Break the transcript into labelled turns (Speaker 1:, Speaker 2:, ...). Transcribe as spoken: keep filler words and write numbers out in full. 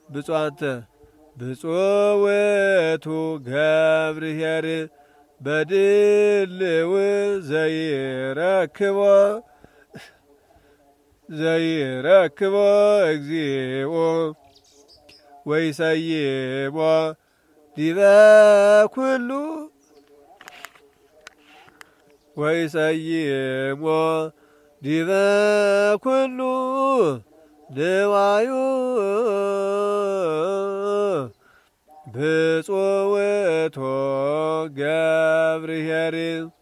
Speaker 1: ብፁዓንተ ብፁዕ ውእቱ ገብርኄር በድልው ዘይረክቦ ዘይረክቦ እግዚኦ ወይሰይሞ ዲበ ኩሉ ወይሰይሞ ዲበ ኩሉ ንዋዩ ብፁዕ ውእቱ ገብርኄር